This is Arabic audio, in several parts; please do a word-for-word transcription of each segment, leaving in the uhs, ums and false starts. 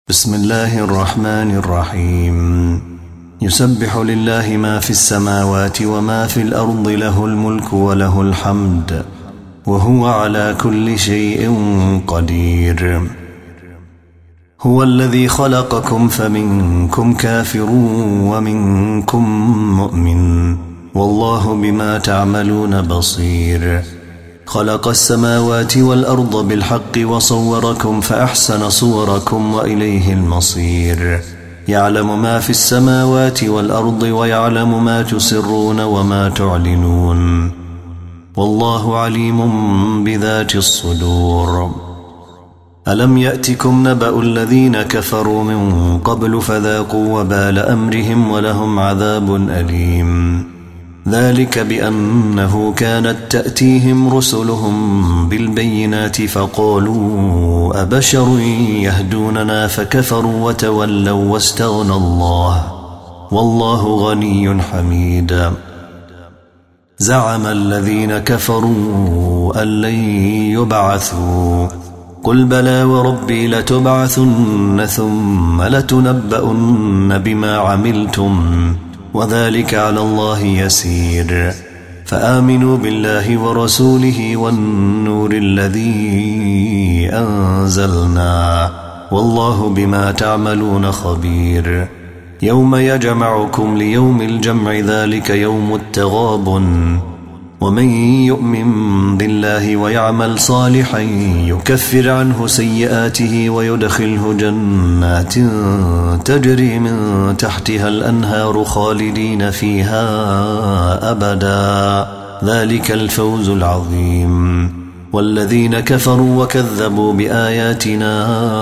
بسم الله الرحمن الرحيم. يسبح لله ما في السماوات وما في الأرض، له الملك وله الحمد وهو على كل شيء قدير. هو الذي خلقكم فمنكم كافر ومنكم مؤمن، والله بما تعملون بصير. خلق السماوات والأرض بالحق وصوركم فأحسن صوركم وإليه المصير. يعلم ما في السماوات والأرض ويعلم ما تسرون وما تعلنون، والله عليم بذات الصدور. ألم يأتكم نبأ الذين كفروا من قبل فذاقوا وبال أمرهم ولهم عذاب أليم. ذلك بأنه كانت تأتيهم رسلهم بالبينات فقالوا أبشر يهدوننا فكفروا وتولوا واستغنى الله والله غني حميد. زعم الذين كفروا أن لن يبعثوا، قل بلى وربي لتبعثن ثم لتنبؤن بما عملتم وذلك على الله يسير. فآمنوا بالله ورسوله والنور الذي أنزلنا، والله بما تعملون خبير. يوم يجمعكم ليوم الجمع، ذلك يوم التغابن. ومن يؤمن بالله ويعمل صالحا يكفر عنه سيئاته ويدخله جنات تجري من تحتها الأنهار خالدين فيها أبدا، ذلك الفوز العظيم. والذين كفروا وكذبوا بآياتنا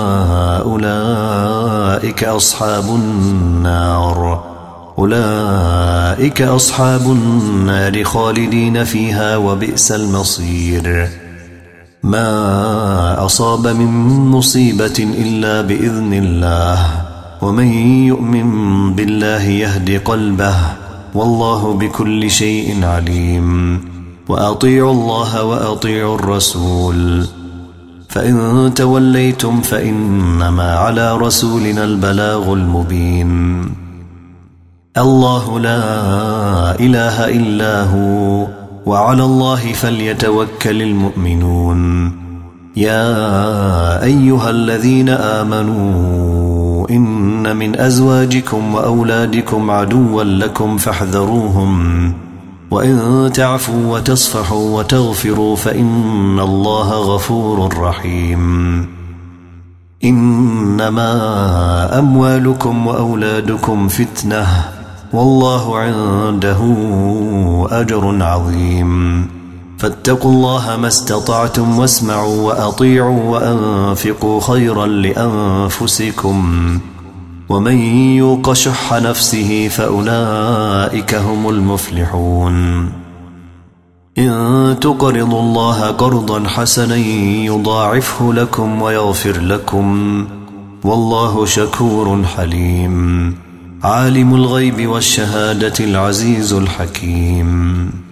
أولئك أصحاب النار أولئك أصحاب النار خالدين فيها وبئس المصير. ما أصاب من مصيبة إلا بإذن الله، ومن يؤمن بالله يهد قلبه، والله بكل شيء عليم. وأطيعوا الله وأطيعوا الرسول، فإن توليتم فإنما على رسولنا البلاغ المبين. الله لا إله إلا هو، وعلى الله فليتوكل المؤمنون. يا أيها الذين آمنوا إن من أزواجكم وأولادكم عدوا لكم فاحذروهم، وإن تعفوا وتصفحوا وتغفروا فإن الله غفور رحيم. إنما أموالكم وأولادكم فتنة، والله عنده أجر عظيم. فاتقوا الله ما استطعتم واسمعوا وأطيعوا وأنفقوا خيرا لأنفسكم، ومن يوق شح نفسه فأولئك هم المفلحون. إن تقرضوا الله قرضا حسنا يضاعفه لكم ويغفر لكم، والله شكور حليم. عالم الغيب والشهادة العزيز الحكيم.